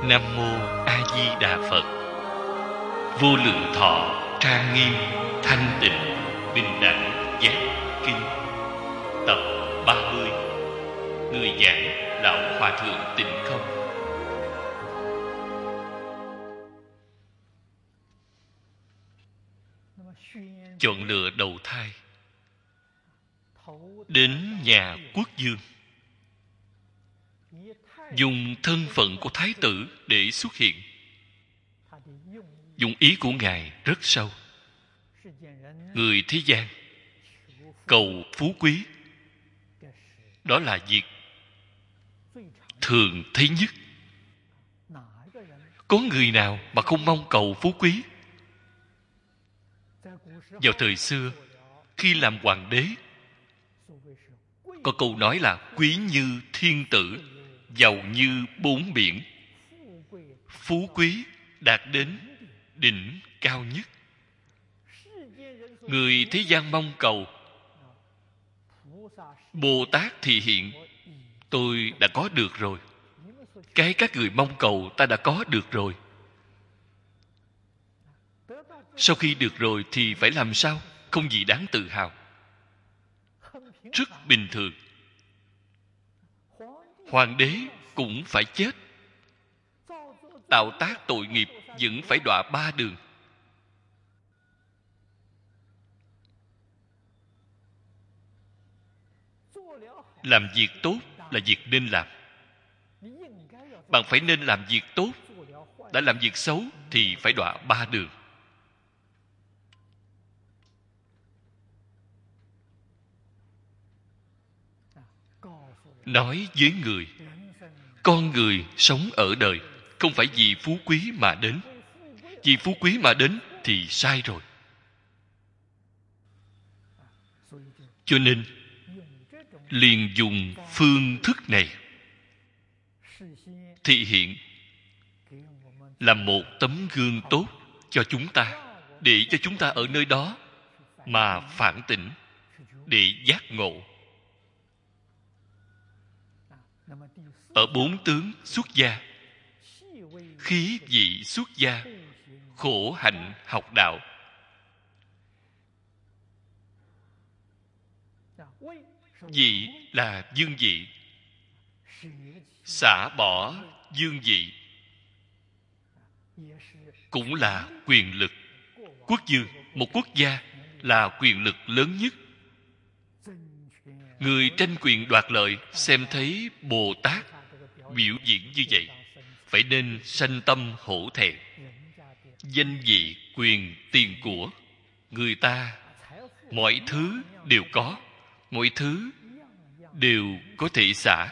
Nam mô A Di Đà Phật. Vô lượng thọ trang nghiêm thanh tịnh bình đẳng giác kinh. Tập 30. Người giảng Lão Hòa Thượng Tịnh Không. Chọn lựa đầu thai, đến nhà quốc dương, dùng thân phận của thái tử để xuất hiện. Dụng ý của Ngài rất sâu. Người thế gian cầu phú quý, đó là việc thường thấy nhất. Có người nào mà không mong cầu phú quý? Vào thời xưa, khi làm hoàng đế, có câu nói là quý như thiên tử, giàu như bốn biển. Phú quý đạt đến đỉnh cao nhất. Người thế gian mong cầu, Bồ Tát thì hiện, tôi đã có được rồi. Cái các người mong cầu ta đã có được rồi. Sau khi được rồi thì phải làm sao? Không gì đáng tự hào. Rất bình thường. Hoàng đế cũng phải chết. Tạo tác tội nghiệp vẫn phải đọa 3 đường. Làm việc tốt là việc nên làm. Bạn phải nên làm việc tốt. Đã làm việc xấu thì phải đọa 3 đường. Nói với người, con người sống ở đời không phải vì phú quý mà đến. Vì phú quý mà đến thì sai rồi. Cho nên liền dùng phương thức này thị hiện, làm một tấm gương tốt cho chúng ta, để cho chúng ta ở nơi đó mà phản tỉnh, để giác ngộ. Ở 4 tướng xuất gia, khí vị xuất gia, khổ hạnh học đạo. Vị là dương vị, xả bỏ dương vị cũng là quyền lực. Quốc dương, một quốc gia là quyền lực lớn nhất. Người tranh quyền đoạt lợi xem thấy Bồ Tát biểu diễn như vậy, phải nên sanh tâm hổ thẹn. Danh vị, quyền, tiền của, người ta mọi thứ đều có, mọi thứ đều có thể xả.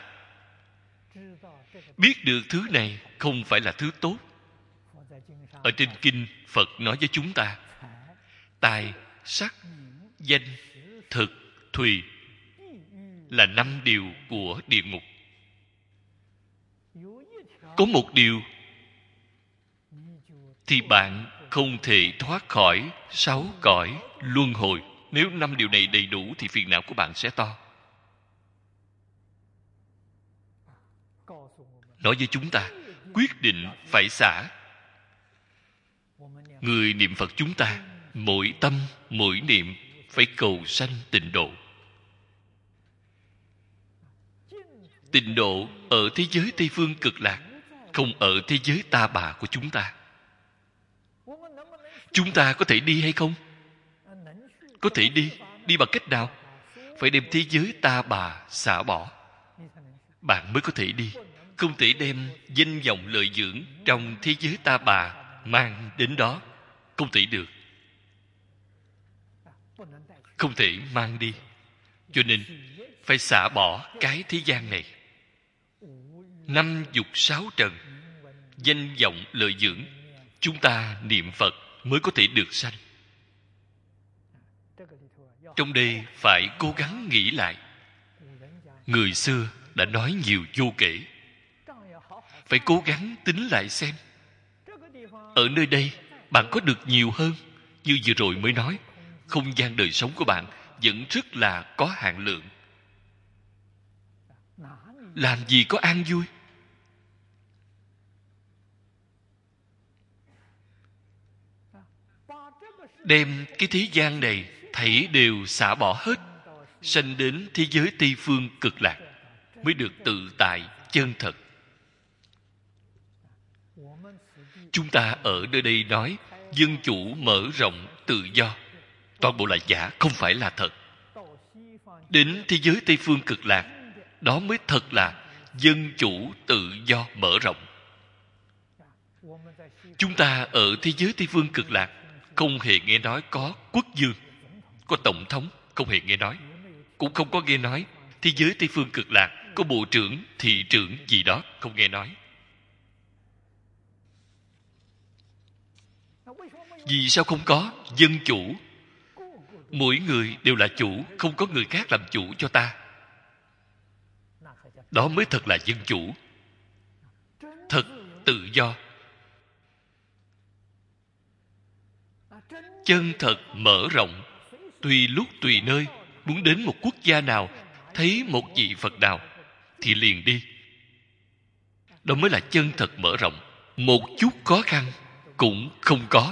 Biết được thứ này không phải là thứ tốt. Ở trên kinh, Phật nói với chúng ta, tài, sắc, danh, thực, thùy là 5 điều của địa ngục. Có một điều thì bạn không thể thoát khỏi 6 cõi luân hồi. Nếu 5 điều này đầy đủ thì phiền não của bạn sẽ to. Nói với chúng ta, quyết định phải xả. Người niệm Phật chúng ta, mỗi tâm, mỗi niệm phải cầu sanh tịnh độ. Tịnh độ ở thế giới Tây Phương Cực Lạc, không ở thế giới ta bà của chúng ta. Chúng ta có thể đi hay không? Có thể đi. Đi bằng cách nào? Phải đem thế giới ta bà xả bỏ, bạn mới có thể đi. Không thể đem danh vọng lợi dưỡng trong thế giới ta bà mang đến đó. Không thể được. Không thể mang đi. Cho nên phải xả bỏ cái thế gian này. 5 dục 6 trần, danh vọng lợi dưỡng, chúng ta niệm Phật mới có thể được sanh. Trong đây phải cố gắng nghĩ lại. Người xưa đã nói nhiều vô kể. Phải cố gắng tính lại xem. Ở nơi đây bạn có được nhiều hơn. Như vừa rồi mới nói, không gian đời sống của bạn vẫn rất là có hạn lượng. Làm gì có an vui? đem cái thế gian này thảy đều xả bỏ hết, sanh đến thế giới Tây Phương Cực Lạc, mới được tự tại chân thật. Chúng ta ở nơi đây nói dân chủ, mở rộng, tự do, toàn bộ là giả, không phải là thật. Đến thế giới Tây Phương Cực Lạc, đó mới thật là dân chủ, tự do, mở rộng. Chúng ta ở thế giới Tây Phương Cực Lạc không hề nghe nói có quốc vương, có tổng thống, không hề nghe nói. Cũng không có nghe nói thế giới Tây Phương Cực Lạc có bộ trưởng, thị trưởng gì đó, không nghe nói. Vì sao không có dân chủ? Mỗi người đều là chủ, không có người khác làm chủ cho ta. Đó mới thật là dân chủ, thật tự do, chân thật mở rộng. Tùy lúc tùy nơi, muốn đến một quốc gia nào, thấy một vị Phật nào thì liền đi. Đó mới là chân thật mở rộng. Một chút khó khăn cũng không có.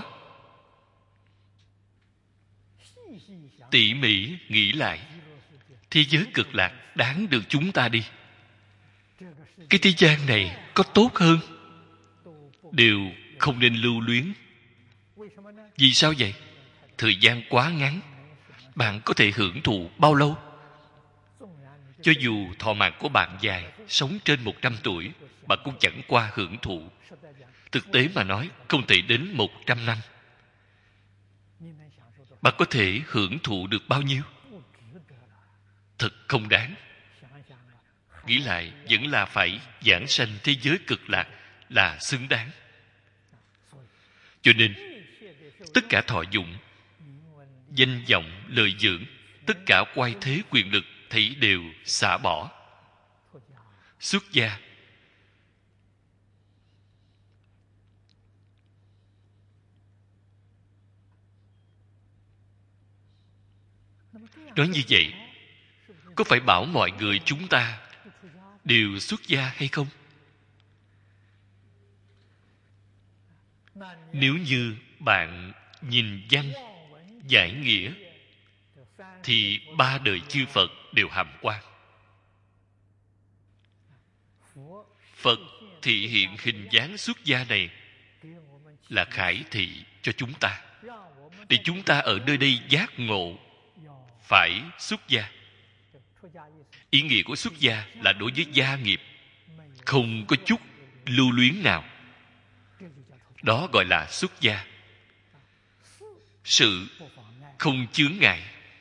Tỉ mỉ nghĩ lại, thế giới Cực Lạc đáng được chúng ta đi. Cái thế gian này có tốt hơn đều không nên lưu luyến. Vì sao vậy? Thời gian quá ngắn. Bạn có thể hưởng thụ bao lâu? Cho dù thọ mạng của bạn dài, sống trên 100 tuổi, bạn cũng chẳng qua hưởng thụ. Thực tế mà nói, không thể đến 100 năm. Bạn có thể hưởng thụ được bao nhiêu? Thật không đáng. Nghĩ lại, vẫn là phải giảng sanh thế giới Cực Lạc là xứng đáng. Cho nên, tất cả thọ dụng, danh vọng, lợi dưỡng, tất cả oai thế quyền lực thấy đều xả bỏ. Xuất gia. Nói như vậy, có phải bảo mọi người chúng ta đều xuất gia hay không? Nếu như bạn nhìn văn, giải nghĩa, thì 3 đời chư Phật đều hàm quan. Phật thị hiện hình dáng xuất gia này là khải thị cho chúng ta, để chúng ta ở nơi đây giác ngộ phải xuất gia. Ý nghĩa của xuất gia là đối với gia nghiệp không có chút lưu luyến nào. Đó gọi là xuất gia. Sự không chướng ngại,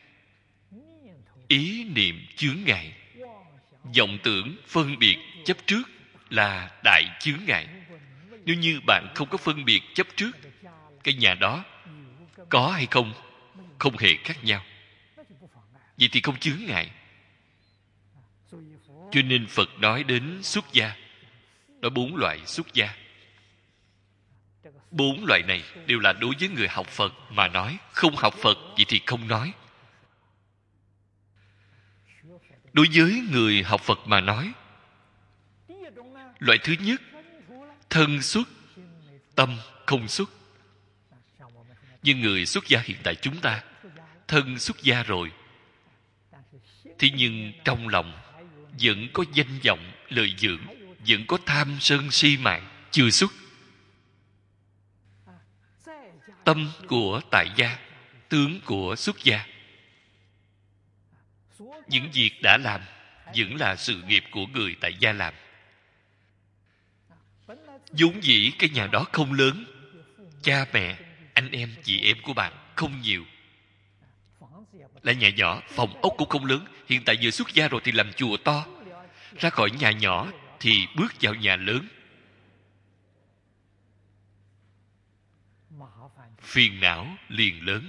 ý niệm chướng ngại, vọng tưởng phân biệt chấp trước là đại chướng ngại. Nếu như bạn không có phân biệt chấp trước, cái nhà đó có hay không không hề khác nhau, vậy thì không chướng ngại. Cho nên Phật nói đến xuất gia, nói 4 loại xuất gia. 4 loại này đều là đối với người học Phật mà nói. Không học Phật vậy thì không nói. Đối với người học Phật mà nói, loại thứ nhất, thân xuất, tâm không xuất. Như người xuất gia hiện tại chúng ta, thân xuất gia rồi, thế nhưng trong lòng vẫn có danh vọng, lợi dưỡng, vẫn có tham sân si mạng, chưa xuất. Tâm của tại gia, tướng của xuất gia. Những việc đã làm vẫn là sự nghiệp của người tại gia làm. vốn dĩ cái nhà đó không lớn, cha mẹ, anh em, chị em của bạn không nhiều, là nhà nhỏ, phòng ốc cũng không lớn. Hiện tại vừa xuất gia rồi thì làm chùa to, ra khỏi nhà nhỏ thì bước vào nhà lớn. Phiền não liền lớn.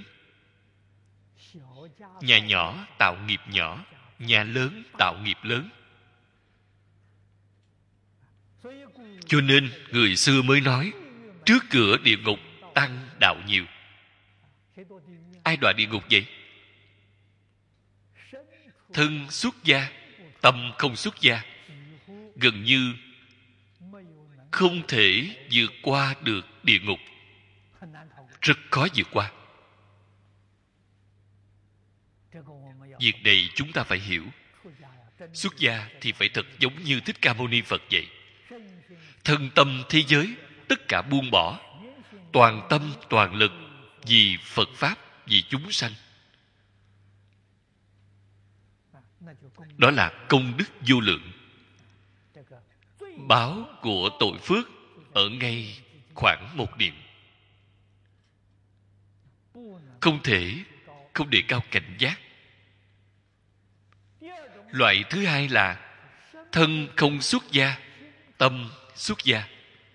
Nhà nhỏ tạo nghiệp nhỏ, nhà lớn tạo nghiệp lớn. Cho nên người xưa mới nói, trước cửa địa ngục tăng đạo nhiều. Ai đọa địa ngục vậy? Thân xuất gia, tâm không xuất gia, gần như không thể vượt qua được địa ngục. Rất khó vượt qua. Việc này chúng ta phải hiểu. Xuất gia thì phải thật giống như Thích Ca Mâu Ni Phật vậy. Thân tâm thế giới tất cả buông bỏ, toàn tâm toàn lực vì Phật Pháp, vì chúng sanh. Đó là công đức vô lượng. Báo của tội phước ở ngay khoảng một niệm. Không đề cao cảnh giác. Loại thứ hai là thân không xuất gia, tâm xuất gia.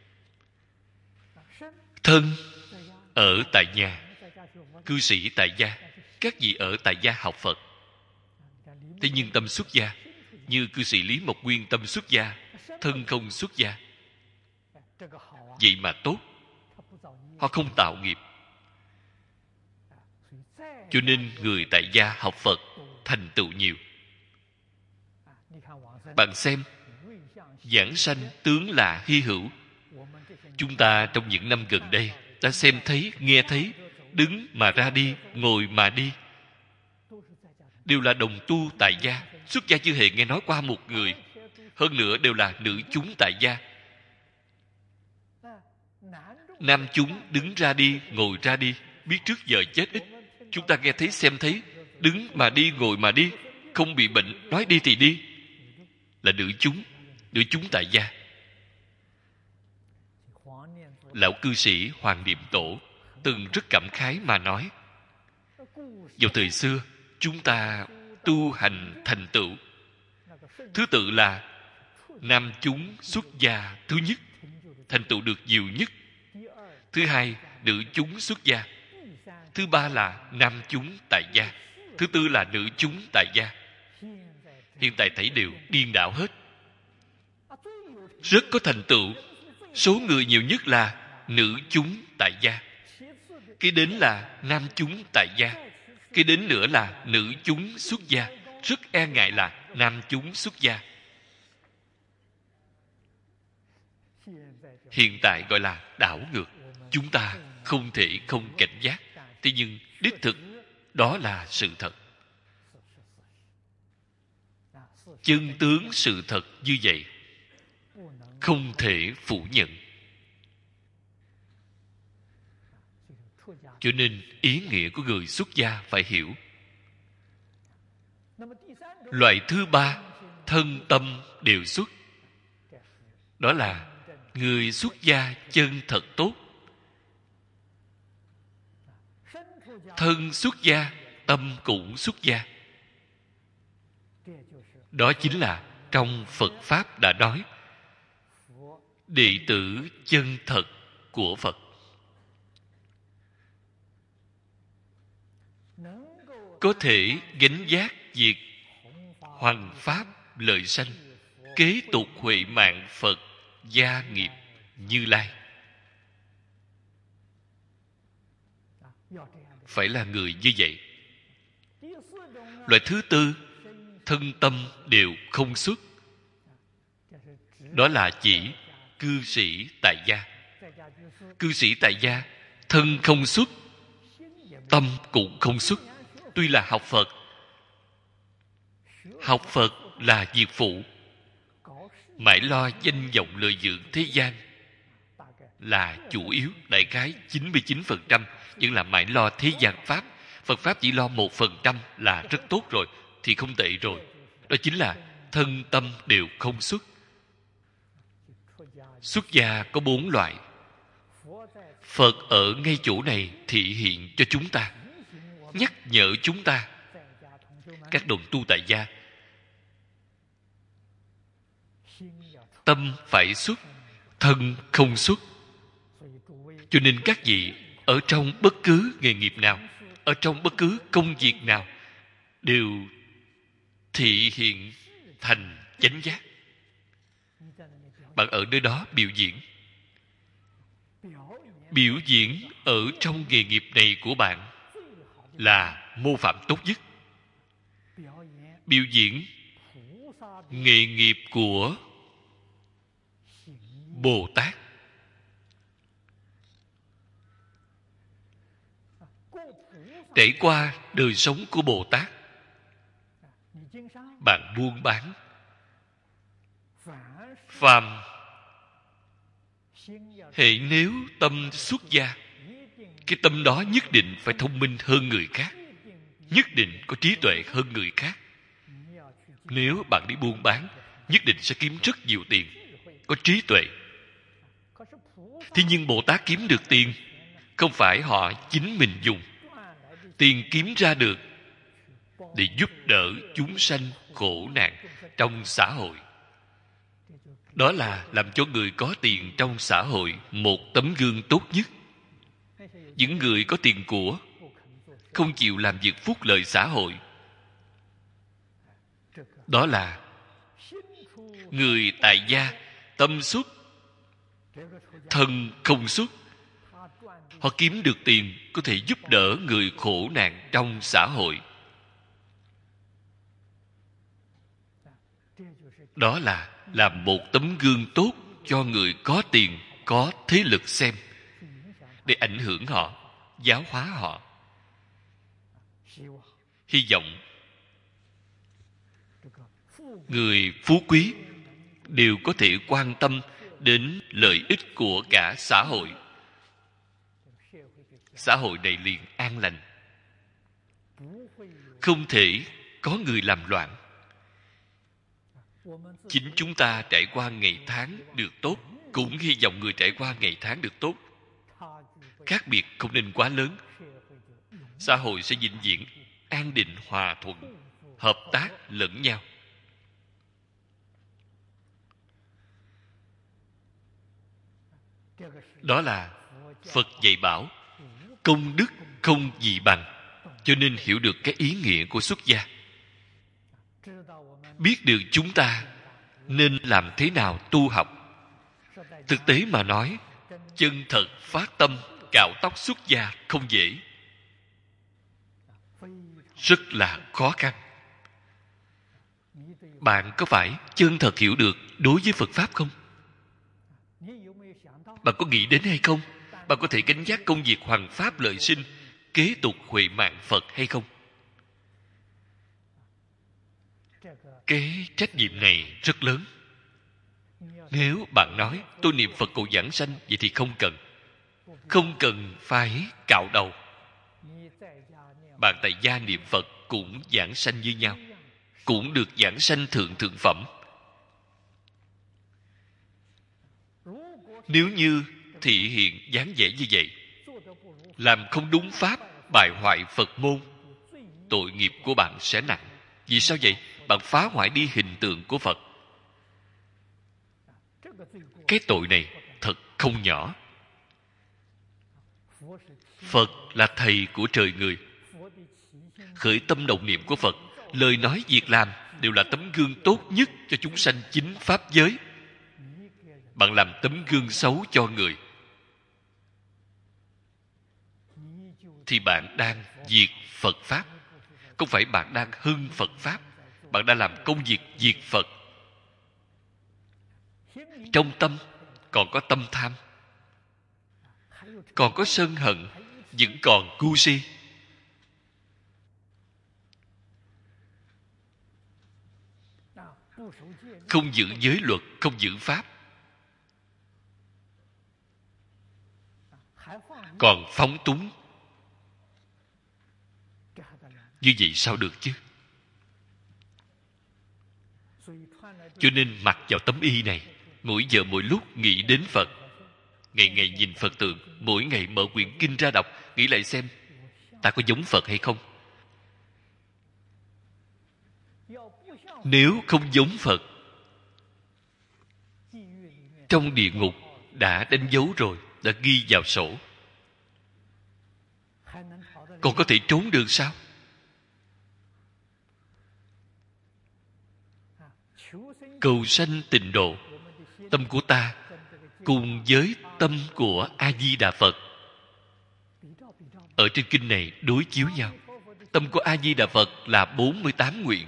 Thân ở tại nhà, cư sĩ tại gia, các vị ở tại gia học Phật. Thế nhưng tâm xuất gia, như cư sĩ Lý Mộc Nguyên tâm xuất gia, thân không xuất gia. Vậy mà tốt. Họ không tạo nghiệp. Cho nên người tại gia học Phật thành tựu nhiều. Bạn xem, giảng sanh tướng là hy hữu. Chúng ta trong những năm gần đây đã xem thấy, nghe thấy, đứng mà ra đi, ngồi mà đi, đều là đồng tu tại gia. Xuất gia chưa hề nghe nói qua một người. Hơn nữa đều là nữ chúng tại gia. Nam chúng đứng ra đi, ngồi ra đi, biết trước giờ chết ít. Chúng ta nghe thấy, xem thấy, đứng mà đi, ngồi mà đi, không bị bệnh, nói đi thì đi, là nữ chúng tại gia. Lão cư sĩ Hoàng Niệm Tổ từng rất cảm khái mà nói, vào thời xưa chúng ta tu hành thành tựu, thứ tự là nam chúng xuất gia thứ nhất, thành tựu được nhiều nhất. Thứ hai, nữ chúng xuất gia. Thứ ba là nam chúng tại gia. Thứ tư là nữ chúng tại gia. Hiện tại thấy đều điên đảo hết. Rất có thành tựu. Số người nhiều nhất là nữ chúng tại gia. Kế đến là nam chúng tại gia. Kế đến nữa là nữ chúng xuất gia. Rất e ngại là nam chúng xuất gia. Hiện tại gọi là đảo ngược. Chúng ta không thể không cảnh giác. Thế nhưng đích thực đó là sự thật. Chân tướng sự thật như vậy, không thể phủ nhận. Cho nên ý nghĩa của người xuất gia phải hiểu. Loại thứ ba, thân tâm đều xuất. Đó là người xuất gia chân thật tốt. Thân xuất gia, tâm cũng xuất gia. Đó chính là trong Phật Pháp đã nói, đệ tử chân thật của Phật. Có thể gánh vác việc hoằng pháp lợi sanh, kế tục huệ mạng Phật gia nghiệp Như Lai. Phải là người như vậy. Loại thứ tư, thân tâm đều không xuất. Đó là chỉ cư sĩ tại gia. Cư sĩ tại gia, thân không xuất, tâm cũng không xuất. Tuy là học Phật, học Phật là việc phụ, mãi lo danh vọng lợi dưỡng thế gian là chủ yếu. Đại khái 99% vẫn là mãi lo thế gian Pháp. Phật Pháp chỉ lo 1% là rất tốt rồi, thì không tệ rồi. Đó chính là thân tâm đều không xuất. Xuất gia có 4 loại. Phật ở ngay chỗ này thị hiện cho chúng ta, nhắc nhở chúng ta. Các đồng tu tại gia, tâm phải xuất, thân không xuất. Cho nên các vị ở trong bất cứ nghề nghiệp nào, ở trong bất cứ công việc nào, đều thị hiện thành chánh giác. Bạn ở nơi đó biểu diễn. Biểu diễn ở trong nghề nghiệp này của bạn là mô phạm tốt nhất. Biểu diễn nghề nghiệp của Bồ Tát. Trải qua đời sống của Bồ Tát, bạn buôn bán, phàm hệ nếu tâm xuất gia, cái tâm đó nhất định phải thông minh hơn người khác, nhất định có trí tuệ hơn người khác. Nếu bạn đi buôn bán, nhất định sẽ kiếm rất nhiều tiền, có trí tuệ. Thế nhưng Bồ Tát kiếm được tiền, không phải họ chính mình dùng. Tiền kiếm ra được để giúp đỡ chúng sanh khổ nạn trong xã hội. Đó là làm cho người có tiền trong xã hội một tấm gương tốt nhất. Những người có tiền của không chịu làm việc phúc lợi xã hội, đó là người tại gia, tâm xuất, thân không xuất. Họ kiếm được tiền có thể giúp đỡ người khổ nạn trong xã hội. Đó là làm một tấm gương tốt cho người có tiền, có thế lực xem, để ảnh hưởng họ, giáo hóa họ. Hy vọng người phú quý đều có thể quan tâm đến lợi ích của cả xã hội. Xã hội này liền an lành, không thể có người làm loạn. Chính chúng ta trải qua ngày tháng được tốt, cũng hy vọng người trải qua ngày tháng được tốt. Khác biệt không nên quá lớn, xã hội sẽ vĩnh viễn an định hòa thuận, hợp tác lẫn nhau. Đó là Phật dạy bảo, công đức không gì bằng. Cho nên hiểu được cái ý nghĩa của xuất gia, biết được chúng ta nên làm thế nào tu học. Thực tế mà nói, chân thật phát tâm cạo tóc xuất gia không dễ, rất là khó khăn. Bạn có phải chân thật hiểu được đối với Phật Pháp không? Bạn có nghĩ đến hay không? Bạn có thể gánh vác công việc hoằng pháp lợi sinh, kế tục huệ mạng Phật hay không? Cái trách nhiệm này rất lớn. Nếu bạn nói tôi niệm Phật cầu giảng sanh, vậy thì không cần. Không cần phải cạo đầu. Bạn tại gia niệm Phật cũng giảng sanh như nhau, cũng được giảng sanh thượng thượng phẩm. Nếu như thị hiện dáng vẻ như vậy, làm không đúng pháp, bại hoại Phật môn, tội nghiệp của bạn sẽ nặng. Vì sao vậy? Bạn phá hoại đi hình tượng của Phật. Cái tội này thật không nhỏ. Phật là thầy của trời người. Khởi tâm động niệm của Phật, lời nói việc làm đều là tấm gương tốt nhất cho chúng sanh chính pháp giới. Bạn làm tấm gương xấu cho người, thì bạn đang diệt Phật Pháp. Không phải bạn đang hưng Phật Pháp. Bạn đang làm công việc diệt Phật. Trong tâm còn có tâm tham, còn có sân hận, vẫn còn ngu si. Không giữ giới luật, không giữ pháp, còn phóng túng. Như vậy sao được chứ? Cho nên mặc vào tấm y này, mỗi giờ mỗi lúc nghĩ đến Phật, ngày ngày nhìn Phật tượng, mỗi ngày mở quyển kinh ra đọc, nghĩ lại xem ta có giống Phật hay không. Nếu không giống Phật, trong địa ngục đã đánh dấu rồi, đã ghi vào sổ. Còn có thể trốn được sao? Cầu sanh tịnh độ, tâm của ta cùng với tâm của A Di Đà Phật ở trên kinh này đối chiếu nhau. Tâm của A Di Đà Phật là 48 nguyện.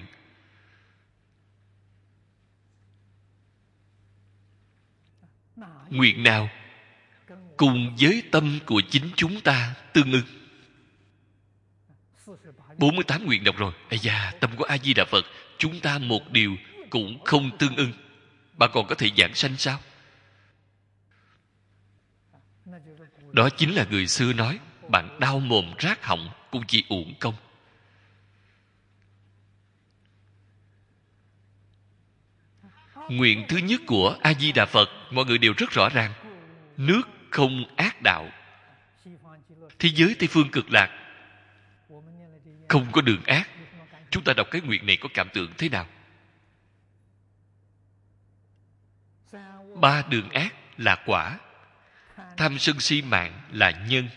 Nguyện nào cùng với tâm của chính chúng ta tương ưng? 48 nguyện đọc rồi. Ây da, tâm của A Di Đà Phật, chúng ta một điều cũng không tương ưng. Bạn còn có thể giảng sanh sao? Đó chính là người xưa nói, bạn đau mồm rát họng cũng chỉ uổng công. Nguyện thứ nhất của A Di Đà Phật, mọi người đều rất rõ ràng: nước không ác đạo. Thế giới Tây Phương Cực Lạc không có đường ác. Chúng ta đọc cái nguyện này có cảm tưởng thế nào? 3 đường ác là quả, tham sân si mạng là nhân.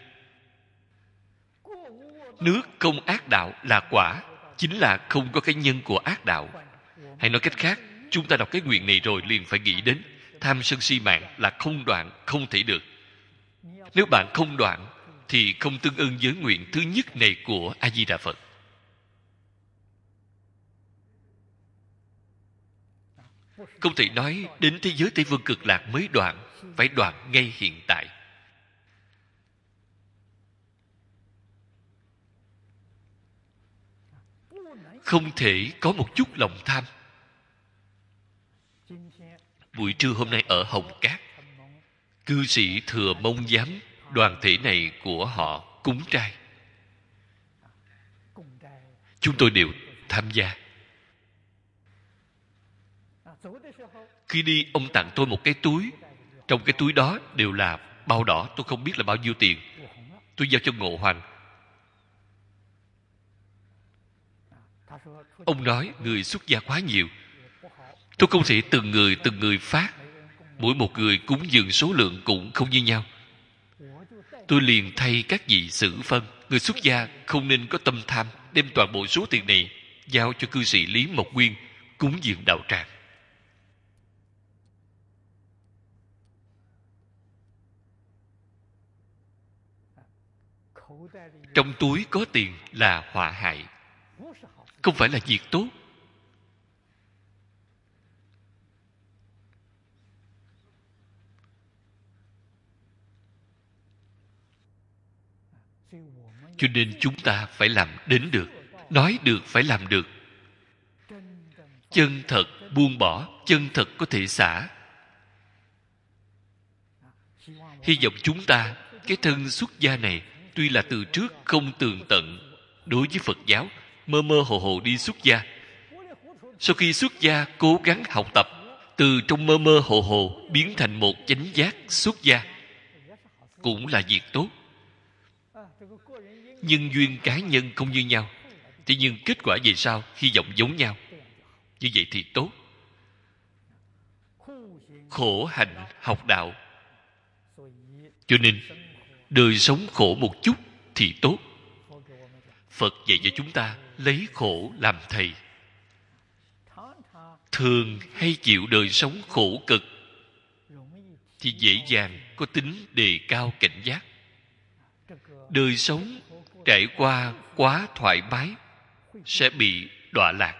Nước không ác đạo là quả, chính là không có cái nhân của ác đạo. Hay nói cách khác, chúng ta đọc cái nguyện này rồi liền phải nghĩ đến tham sân si mạng là không đoạn, không thể được. Nếu bạn không đoạn thì không tương ưng với nguyện thứ nhất này của A Di Đà Phật. Không thể nói đến thế giới Tây Phương Cực Lạc mới đoạn, phải đoạn ngay hiện tại. Không thể có một chút lòng tham. Buổi trưa hôm nay ở Hồng Cát, cư sĩ Thừa Mông Giám đoàn thể này của họ cúng trai. Chúng tôi đều tham gia. Khi đi, ông tặng tôi một cái túi. Trong cái túi đó đều là bao đỏ. Tôi không biết là bao nhiêu tiền. Tôi giao cho Ngộ Hoàng. Ông nói người xuất gia quá nhiều, tôi không thể từng người phát. Mỗi một người cúng dường số lượng cũng không như nhau. Tôi liền thay các vị xử phân. Người xuất gia không nên có tâm tham, đem toàn bộ số tiền này giao cho cư sĩ Lý Mộc Nguyên cúng dường đạo tràng. Trong túi có tiền là họa hại, không phải là việc tốt. Cho nên chúng ta phải làm đến được, nói được phải làm được. Chân thật buông bỏ, chân thật có thể xả. Hy vọng chúng ta, cái thân xuất gia này, tuy là từ trước không tường tận đối với Phật giáo, mơ mơ hồ hồ đi xuất gia. Sau khi xuất gia, cố gắng học tập, từ trong mơ mơ hồ hồ biến thành một chánh giác xuất gia, cũng là việc tốt. Nhân duyên cá nhân không như nhau, thế nhưng kết quả về sau hy vọng giống nhau. Như vậy thì tốt. Khổ hạnh học đạo, cho nên đời sống khổ một chút thì tốt. Phật dạy cho chúng ta lấy khổ làm thầy. Thường hay chịu đời sống khổ cực thì dễ dàng có tính đề cao cảnh giác. Đời sống trải qua quá thoải mái sẽ bị đọa lạc.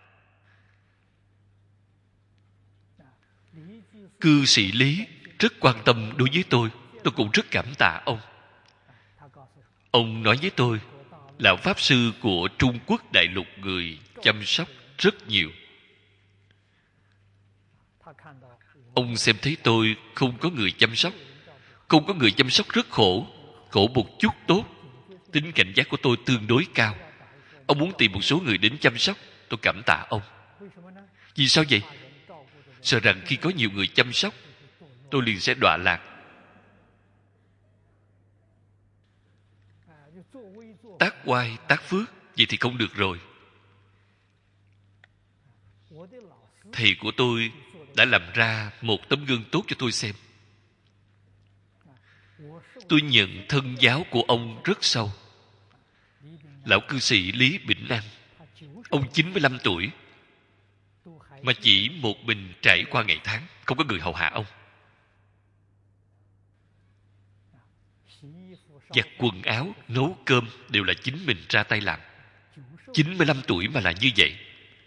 Cư sĩ Lý rất quan tâm đối với tôi cũng rất cảm tạ ông. Ông nói với tôi, lão Pháp Sư của Trung Quốc đại lục người chăm sóc rất nhiều. Ông xem thấy tôi không có người chăm sóc, không có người chăm sóc rất khổ, khổ một chút tốt. Tính cảnh giác của tôi tương đối cao. Ông muốn tìm một số người đến chăm sóc. Tôi cảm tạ ông. Vì sao vậy? Sợ rằng khi có nhiều người chăm sóc, tôi liền sẽ đọa lạc. Tác oai tác phước, vậy thì không được rồi. Thầy của tôi đã làm ra một tấm gương tốt cho tôi xem. Tôi nhận thân giáo của ông rất sâu. Lão cư sĩ Lý Bỉnh Nam, ông 95 tuổi mà chỉ một mình trải qua ngày tháng, không có người hầu hạ ông. Giặt quần áo, nấu cơm đều là chính mình ra tay làm. 95 tuổi mà là như vậy.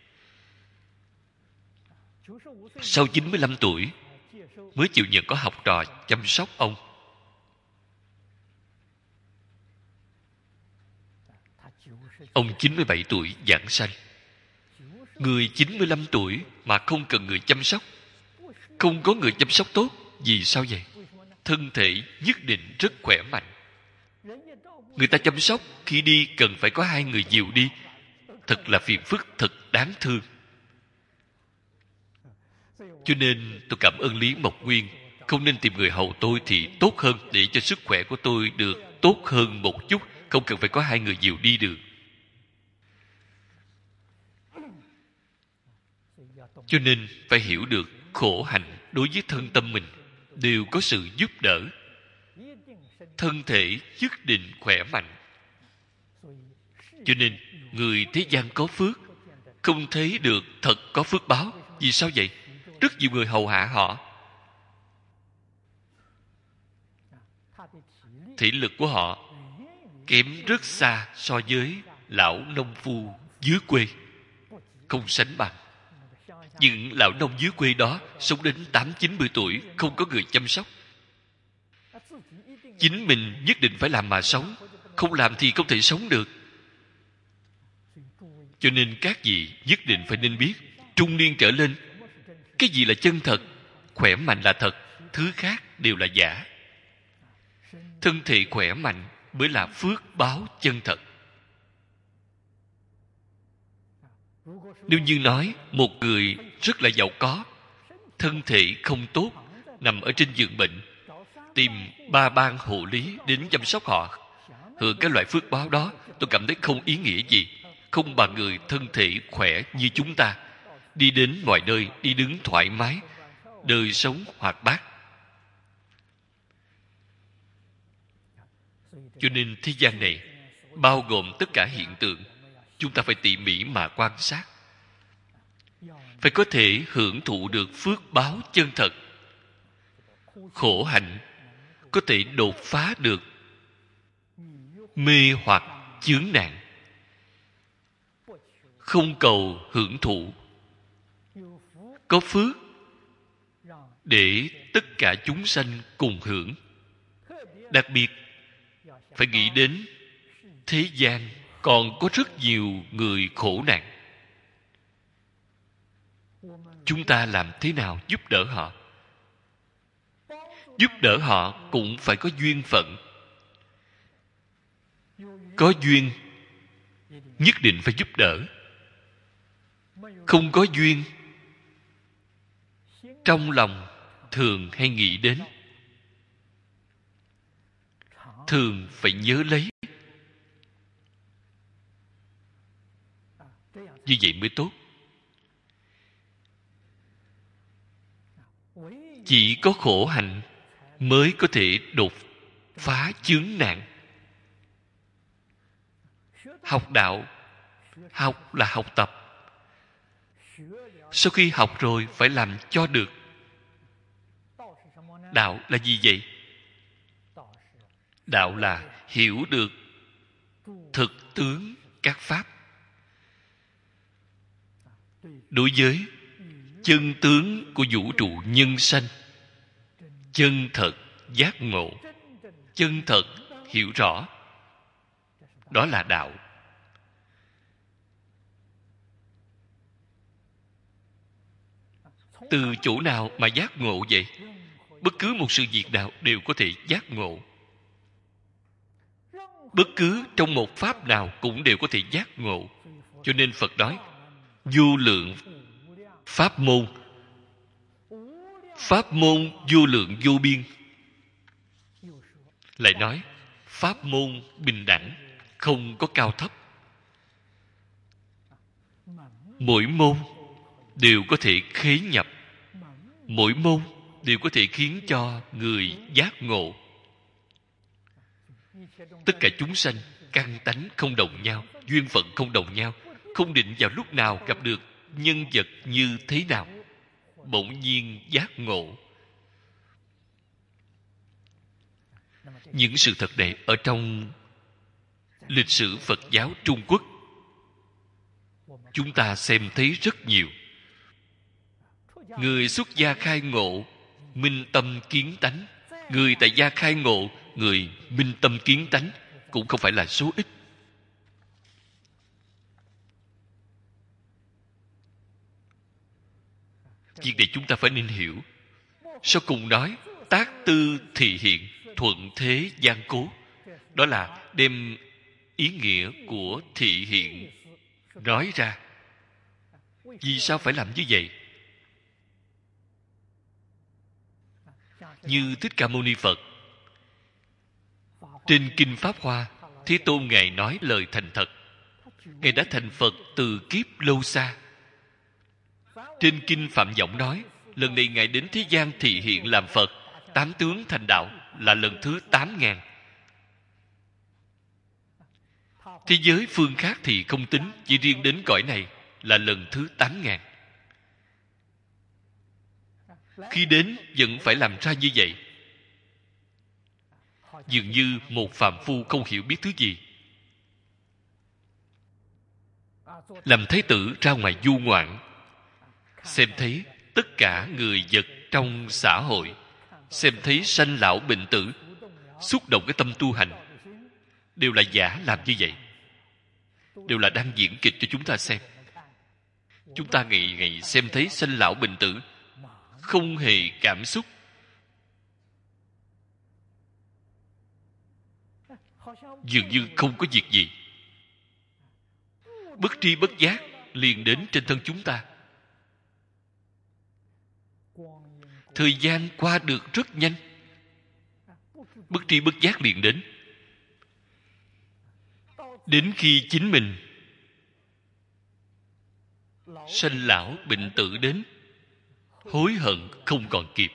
Sau 95 tuổi mới chịu nhận có học trò chăm sóc ông. Ông 97 tuổi giảng sanh. Người 95 tuổi mà không cần người chăm sóc, không có người chăm sóc tốt. Vì sao vậy? Thân thể nhất định rất khỏe mạnh. Người ta chăm sóc, khi đi cần phải có hai người dìu đi. Thật là phiền phức, thật đáng thương. Cho nên tôi cảm ơn Lý Mộc Nguyên. Không nên tìm người hầu tôi thì tốt hơn, để cho sức khỏe của tôi được tốt hơn một chút. Không cần phải có hai người dìu đi được. Cho nên phải hiểu được khổ hạnh đối với thân tâm mình đều có sự giúp đỡ. Thân thể nhất định khỏe mạnh. Cho nên người thế gian có phước không thấy được thật có phước báo. Vì sao vậy? Rất nhiều người hầu hạ họ. Thể lực của họ kém rất xa so với lão nông phu dưới quê. Không sánh bằng. Những lão nông dưới quê đó sống đến 80-90 tuổi, không có người chăm sóc. Chính mình nhất định phải làm mà sống. Không làm thì không thể sống được. Cho nên các vị nhất định phải nên biết, trung niên trở lên, cái gì là chân thật? Khỏe mạnh là thật, thứ khác đều là giả. Thân thể khỏe mạnh mới là phước báo chân thật. Nếu như nói một người rất là giàu có, thân thể không tốt, nằm ở trên giường bệnh, tìm ba ban hộ lý đến chăm sóc họ, hưởng cái loại phước báo đó, tôi cảm thấy không ý nghĩa gì. Không bằng người thân thể khỏe như chúng ta, đi đến mọi nơi, đi đứng thoải mái, đời sống hoạt bát. Cho nên thế gian này bao gồm tất cả hiện tượng, chúng ta phải tỉ mỉ mà quan sát, phải có thể hưởng thụ được phước báo chân thật. Khổ hạnh có thể đột phá được mê hoặc chướng nạn. Không cầu hưởng thụ, có phước để tất cả chúng sanh cùng hưởng. Đặc biệt phải nghĩ đến thế gian còn có rất nhiều người khổ nạn. Chúng ta làm thế nào giúp đỡ họ? Giúp đỡ họ cũng phải có duyên phận. Có duyên nhất định phải giúp đỡ. Không có duyên, trong lòng thường hay nghĩ đến, thường phải nhớ lấy. Như vậy mới tốt. Chỉ có khổ hạnh mới có thể đột phá chướng nạn. Học đạo, học là học tập. Sau khi học rồi phải làm cho được. Đạo là gì vậy? Đạo là hiểu được thực tướng các pháp. Đối với chân tướng của vũ trụ nhân sanh, chân thật giác ngộ, chân thật hiểu rõ, đó là đạo. Từ chỗ nào mà giác ngộ vậy? Bất cứ một sự việc nào đều có thể giác ngộ. Bất cứ trong một pháp nào cũng đều có thể giác ngộ. Cho nên Phật nói vô lượng pháp môn. Pháp môn vô lượng vô biên. Lại nói pháp môn bình đẳng, không có cao thấp. Mỗi môn đều có thể khế nhập. Mỗi môn đều có thể khiến cho người giác ngộ. Tất cả chúng sanh căn tánh không đồng nhau, duyên phận không đồng nhau, không định vào lúc nào gặp được nhân vật như thế nào, bỗng nhiên giác ngộ. Những sự thật này ở trong lịch sử Phật giáo Trung Quốc chúng ta xem thấy rất nhiều. Người xuất gia khai ngộ, minh tâm kiến tánh. Người tại gia khai ngộ, người minh tâm kiến tánh cũng không phải là số ít. Việc này chúng ta phải nên hiểu. Sau cùng nói, tác tư thị hiện, thuận thế gian cố. Đó là đem ý nghĩa của thị hiện nói ra. Vì sao phải làm như vậy? Như Thích Ca Mâu Ni Phật trên Kinh Pháp Hoa, Thế Tôn Ngài nói lời thành thật. Ngài đã thành Phật từ kiếp lâu xa. Trên Kinh Phạm Võng nói, lần này Ngài đến thế gian thị hiện làm Phật, 8 tướng thành đạo, là lần thứ 8.000. Thế giới phương khác thì không tính, chỉ riêng đến cõi này là lần thứ 8.000. Khi đến vẫn phải làm ra như vậy. Dường như một phàm phu không hiểu biết thứ gì. Làm thái tử ra ngoài du ngoạn, xem thấy tất cả người vật trong xã hội, xem thấy sanh lão bệnh tử, xúc động cái tâm tu hành, đều là giả làm như vậy, đều là đang diễn kịch cho chúng ta xem. Chúng ta ngày ngày xem thấy sanh lão bệnh tử, không hề cảm xúc, dường như không có việc gì. Bất tri bất giác liền đến trên thân chúng ta. Thời gian qua được rất nhanh, bất tri bất giác liền đến. Đến khi chính mình sanh lão bệnh tử đến, hối hận không còn kịp.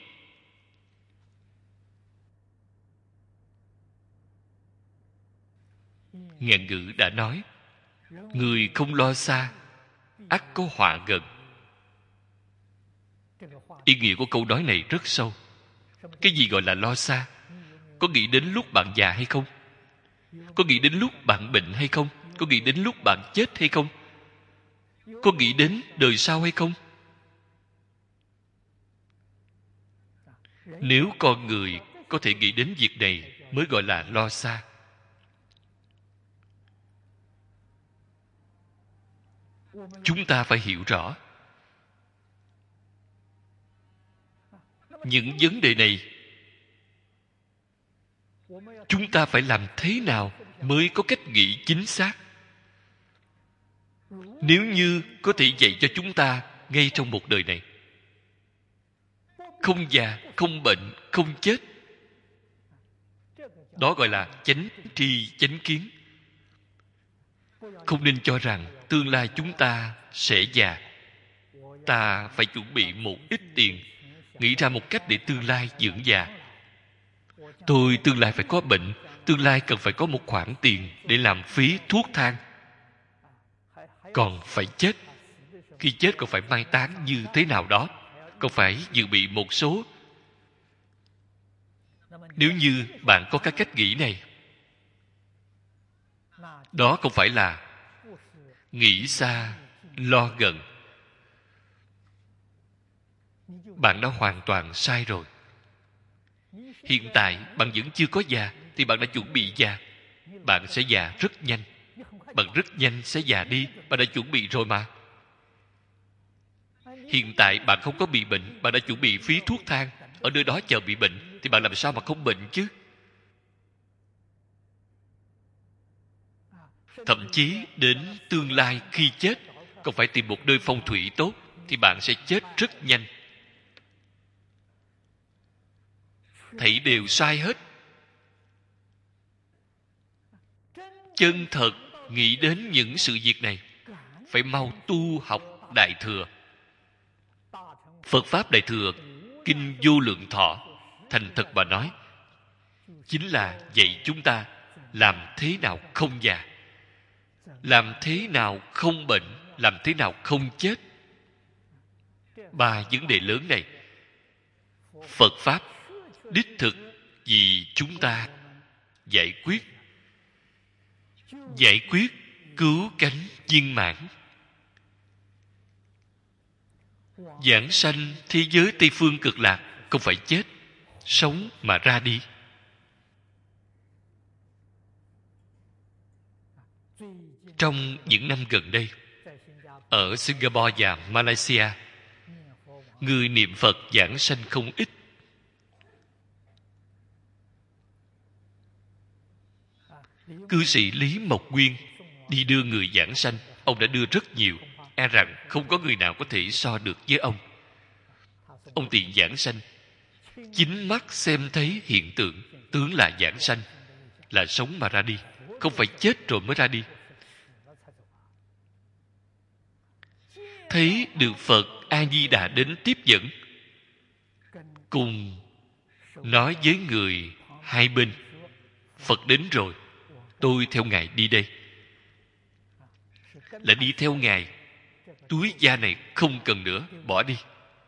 Ngạn ngữ đã nói, người không lo xa, ắt có họa gần. Ý nghĩa của câu nói này rất sâu. Cái gì gọi là lo xa? Có nghĩ đến lúc bạn già hay không? Có nghĩ đến lúc bạn bệnh hay không? Có nghĩ đến lúc bạn chết hay không? Có nghĩ đến đời sau hay không? Nếu con người có thể nghĩ đến việc này mới gọi là lo xa. Chúng ta phải hiểu rõ những vấn đề này. Chúng ta phải làm thế nào mới có cách nghĩ chính xác? Nếu như có thể dạy cho chúng ta ngay trong một đời này, không già, không bệnh, không chết, đó gọi là chánh tri chánh kiến. Không nên cho rằng tương lai chúng ta sẽ già, ta phải chuẩn bị một ít tiền, nghĩ ra một cách để tương lai dưỡng già. Tôi tương lai phải có bệnh, tương lai cần phải có một khoản tiền để làm phí thuốc thang, còn phải chết. Khi chết còn phải mai táng như thế nào đó, còn phải dự bị một số. Nếu như bạn có các cách nghĩ này, đó không phải là nghĩ xa lo gần. Bạn đã hoàn toàn sai rồi. Hiện tại bạn vẫn chưa có già thì bạn đã chuẩn bị già. Bạn sẽ già rất nhanh. Bạn rất nhanh sẽ già đi. Bạn đã chuẩn bị rồi mà. Hiện tại bạn không có bị bệnh, bạn đã chuẩn bị phí thuốc thang, ở nơi đó chờ bị bệnh, thì bạn làm sao mà không bệnh chứ? Thậm chí đến tương lai khi chết còn phải tìm một nơi phong thủy tốt, thì bạn sẽ chết rất nhanh. Thảy đều sai hết. Chân thật nghĩ đến những sự việc này, phải mau tu học Đại Thừa. Phật Pháp Đại Thừa, Kinh Vô Lượng Thọ, thành thật mà nói, chính là dạy chúng ta làm thế nào không già, làm thế nào không bệnh, làm thế nào không chết. Ba vấn đề lớn này, Phật Pháp đích thực vì chúng ta giải quyết cứu cánh viên mãn. Giảng sanh thế giới Tây Phương Cực Lạc không phải chết, sống mà ra đi. Trong những năm gần đây, ở Singapore và Malaysia, người niệm Phật giảng sanh không ít. Cư sĩ Lý Mộc Nguyên đi đưa người giảng sanh, ông đã đưa rất nhiều, e rằng không có người nào có thể so được với ông. Ông tiện giảng sanh, chính mắt xem thấy hiện tượng, tướng là giảng sanh, là sống mà ra đi, không phải chết rồi mới ra đi. Thấy được Phật A Di Đà đến tiếp dẫn, cùng nói với người hai bên: Phật đến rồi, tôi theo ngài đi đây. Là đi theo ngài, túi da này không cần nữa, bỏ đi.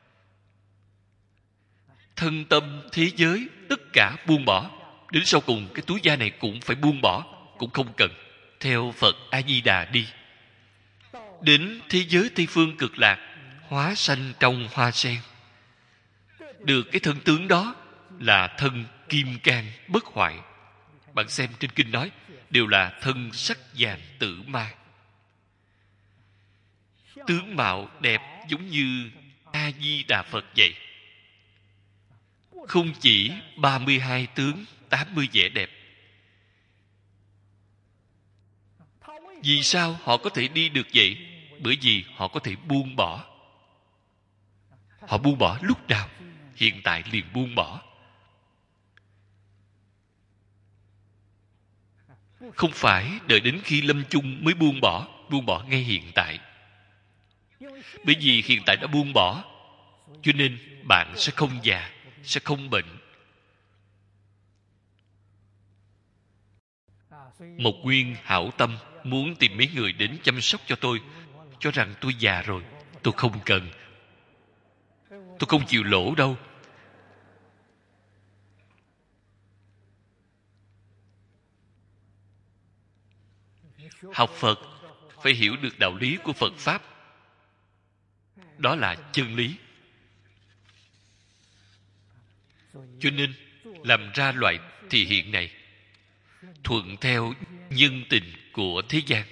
Thân tâm thế giới tất cả buông bỏ, đến sau cùng cái túi da này cũng phải buông bỏ, cũng không cần, theo Phật A Di Đà đi. Đến thế giới Tây Phương Cực Lạc, hóa sanh trong hoa sen. Được cái thân tướng đó là thân kim cang bất hoại. Bạn xem trên kinh nói, đều là thân sắc vàng tử ma. Tướng mạo đẹp giống như A Di Đà Phật vậy. Không chỉ 32 tướng, 80 vẻ đẹp. Vì sao họ có thể đi được vậy? Bởi vì họ có thể buông bỏ. Họ buông bỏ lúc nào? Hiện tại liền buông bỏ. Không phải đợi đến khi lâm chung mới buông bỏ ngay hiện tại. Bởi vì hiện tại đã buông bỏ, cho nên bạn sẽ không già, sẽ không bệnh. Mộc Nguyên hảo tâm muốn tìm mấy người đến chăm sóc cho tôi, cho rằng tôi già rồi. Tôi không cần, tôi không chịu lỗ đâu. Học Phật phải hiểu được đạo lý của Phật Pháp. Đó là chân lý. Cho nên làm ra loại thị hiện này, thuận theo nhân tình của thế gian.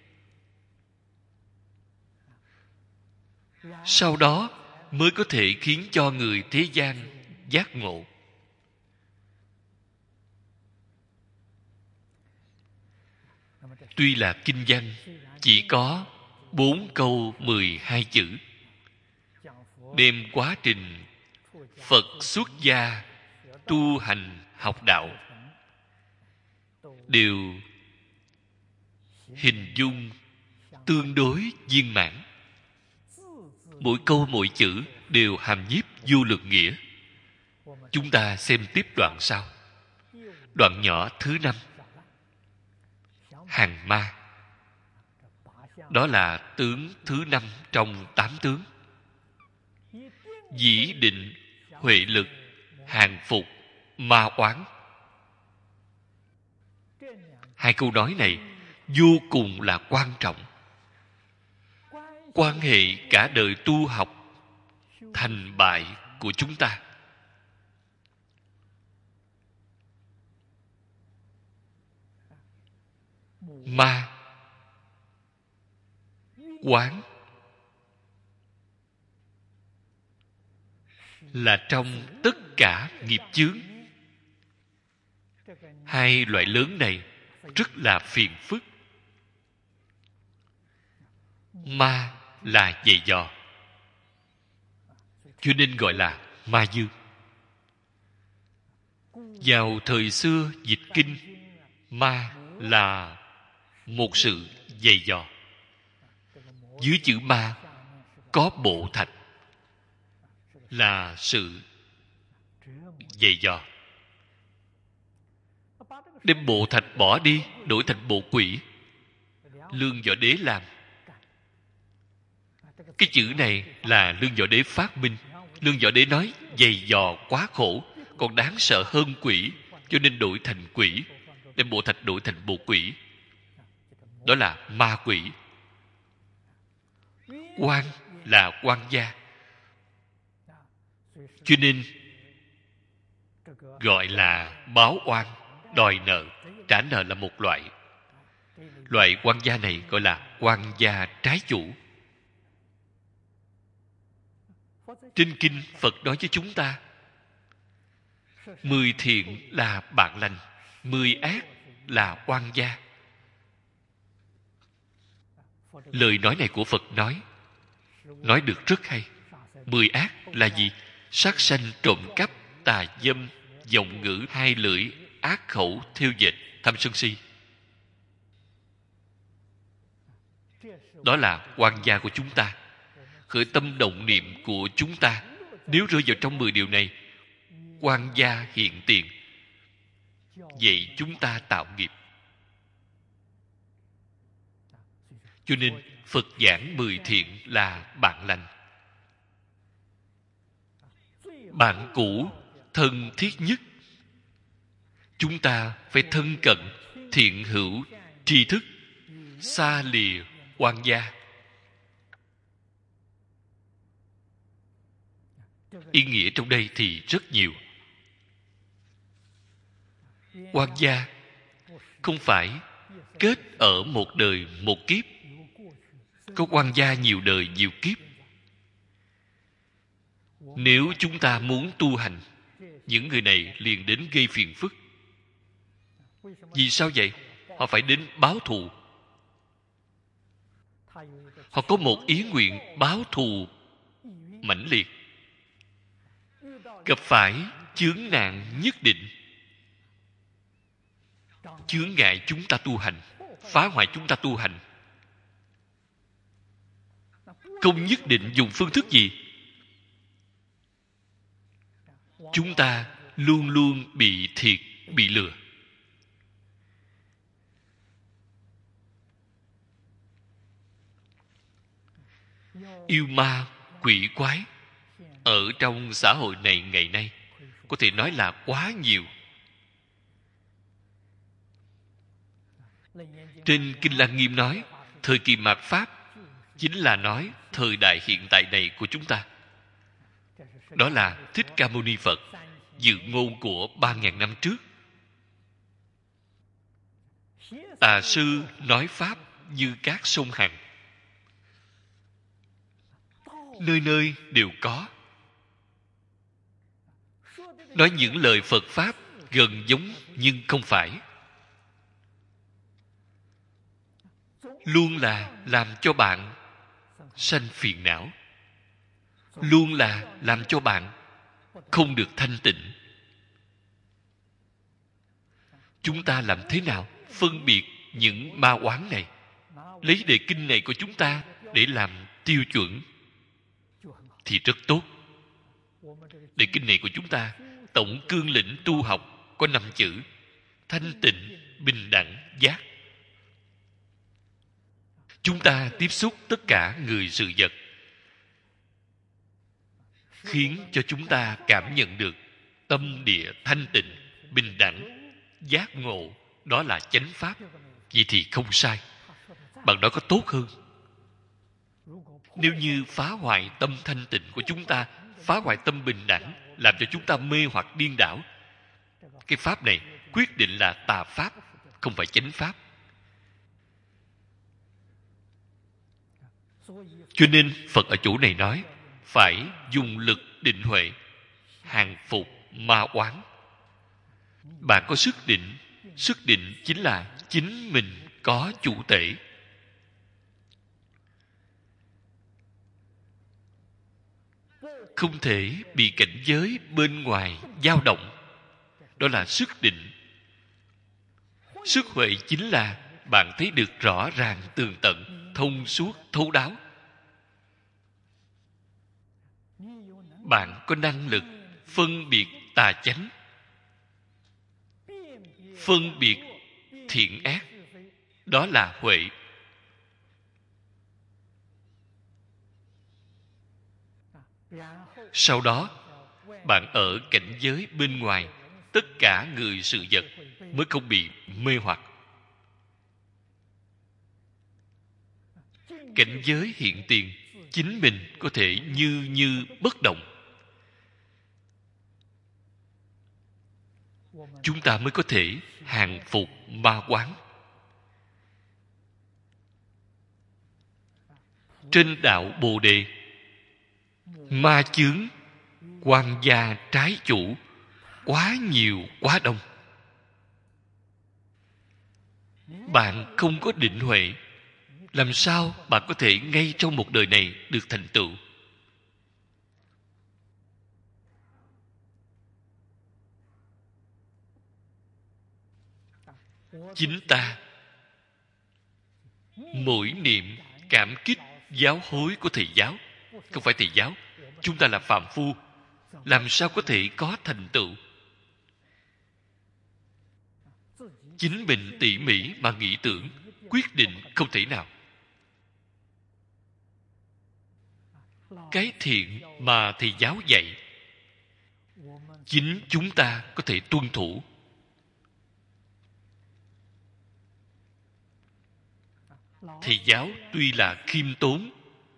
Sau đó mới có thể khiến cho người thế gian giác ngộ. Tuy là kinh văn chỉ có 4 câu 12 chữ, đem quá trình Phật xuất gia tu hành học đạo đều hình dung tương đối viên mãn. Mỗi câu mỗi chữ đều hàm nhiếp vô lượng nghĩa. Chúng ta xem tiếp đoạn sau. Đoạn nhỏ thứ 5. Hàng ma. Đó là tướng thứ 5 trong 8 tướng. Dĩ định, huệ lực, hàng phục, ma oán. Hai câu nói này vô cùng là quan trọng, quan hệ cả đời tu học thành bại của chúng ta. Ma, oán là trong tất cả nghiệp chướng. Hai loại lớn này rất là phiền phức. Ma là dày dò, cho nên gọi là ma dương. Vào thời xưa dịch kinh, ma là một sự dày dò. Dưới chữ ma có bộ thạch, là sự dày dò. Đem bộ thạch bỏ đi, đổi thành bộ quỷ. Lương Võ Đế làm. Cái chữ này là Lương Võ Đế phát minh. Lương Võ Đế nói dày dò quá khổ, còn đáng sợ hơn quỷ, cho nên đổi thành quỷ. Đem bộ thạch đổi thành bộ quỷ. Đó là ma quỷ. Oan là oan gia, cho nên gọi là báo oan, đòi nợ. Trả nợ là một loại. Loại oan gia này gọi là oan gia trái chủ. Trên kinh Phật nói với chúng ta, 10 thiện là bạn lành, 10 ác là oan gia. Lời nói này của Phật nói được rất hay. 10 ác là gì? Sát sanh, trộm cắp, tà dâm, vọng ngữ, hai lưỡi, ác khẩu, thêu dệt, tham sân si. Đó là oan gia của chúng ta. Khởi tâm động niệm của chúng ta nếu rơi vào trong 10 điều này, oan gia hiện tiền, vậy chúng ta tạo nghiệp. Cho nên Phật giảng 10 thiện là bạn lành, bạn cũ thân thiết nhất. Chúng ta phải thân cận thiện hữu tri thức, xa lìa oan gia. Ý nghĩa trong đây thì rất nhiều. Oan gia không phải kết ở một đời một kiếp. Có oan gia nhiều đời nhiều kiếp. Nếu chúng ta muốn tu hành, những người này liền đến gây phiền phức. Vì sao vậy? Họ phải đến báo thù. Họ có một ý nguyện báo thù mãnh liệt. Gặp phải chướng nạn nhất định, chướng ngại chúng ta tu hành, phá hoại chúng ta tu hành. Không nhất định dùng phương thức gì, chúng ta luôn luôn bị thiệt, bị lừa. Yêu ma, quỷ quái ở trong xã hội này ngày nay có thể nói là quá nhiều. Trên Kinh Lăng Nghiêm nói, thời kỳ mạt Pháp chính là nói thời đại hiện tại này của chúng ta. Đó là Thích Ca Mâu Ni Phật dự ngôn của 3.000 năm trước. Tà sư nói Pháp như các sông Hằng, nơi nơi đều có. Nói những lời Phật Pháp gần giống nhưng không phải. Luôn là làm cho bạn sanh phiền não. Luôn là làm cho bạn không được thanh tịnh. Chúng ta làm thế nào phân biệt những ma oán này? Lấy đề kinh này của chúng ta để làm tiêu chuẩn thì rất tốt. Đề kinh này của chúng ta, tổng cương lĩnh tu học có 5 chữ: thanh tịnh, bình đẳng, giác. Chúng ta tiếp xúc tất cả người sự vật, khiến cho chúng ta cảm nhận được tâm địa thanh tịnh, bình đẳng, giác ngộ. Đó là chánh pháp. Vậy thì không sai. Bạn đó có tốt hơn. Nếu như phá hoại tâm thanh tịnh của chúng ta, phá hoại tâm bình đẳng, làm cho chúng ta mê hoặc điên đảo, cái pháp này quyết định là tà pháp, không phải chánh pháp. Cho nên Phật ở chỗ này nói phải dùng lực định huệ hàng phục ma oán. Bạn có sức định. Sức định chính là chính mình có chủ tể. Không thể bị cảnh giới bên ngoài dao động. Đó là sức định. Sức huệ chính là bạn thấy được rõ ràng tường tận, thông suốt, thấu đáo. Bạn có năng lực phân biệt tà chánh, phân biệt thiện ác. Đó là huệ. Sau đó, bạn ở cảnh giới bên ngoài, tất cả người sự vật mới không bị mê hoặc. Cảnh giới hiện tiền, chính mình có thể như bất động. Chúng ta mới có thể hàng phục ma oán. Trên đạo Bồ Đề, Ma chướng, quan gia trái chủ quá nhiều quá đông. Bạn không có định huệ, làm sao bạn có thể ngay trong một đời này được thành tựu? Chính ta mỗi niệm cảm kích giáo hối của thầy giáo, không phải thầy giáo, chúng ta là phàm phu, làm sao có thể có thành tựu? Chính mình tỉ mỉ mà nghĩ tưởng, quyết định không thể nào. Cái thiện mà thầy giáo dạy, chính chúng ta có thể tuân thủ. Thầy giáo tuy là khiêm tốn,